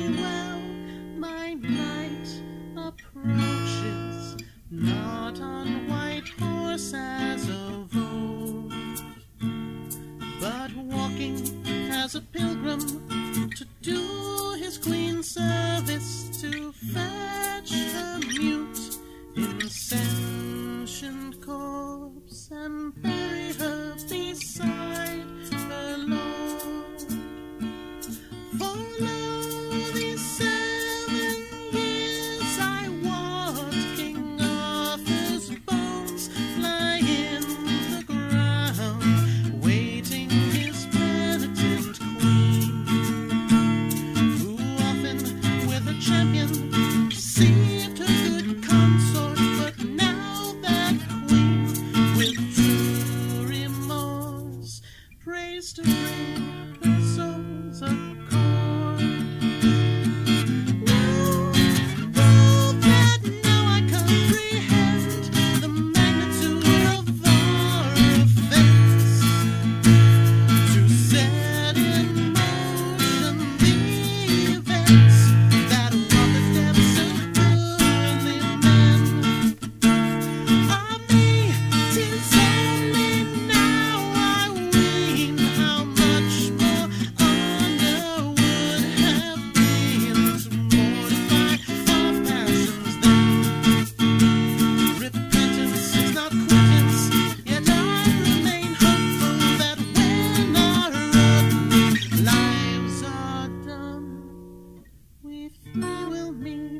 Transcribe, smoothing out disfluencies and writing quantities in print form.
well. My knight approaches, not on white horse as of old, but walking as a pilgrim to do his queen service, to fetch her mute insentient corpse and bury her beside her lord. For lo, these 7 years I watched King Arthur's bones lie in the ground, waiting his penitent queen, who often with a champion deceived her good consort, but now that queen with true remorse prays to bring her soul's accord. Know that now I comprehend the magnitude of our offense, to set in motion the events that wrought the depths of worldly men. Ah me, 'tis only now I ween how much more honor would have been to mortify our passions then. Repentance is not quittance, yet I remain hopeful that when our earthly lives are done, we three will meet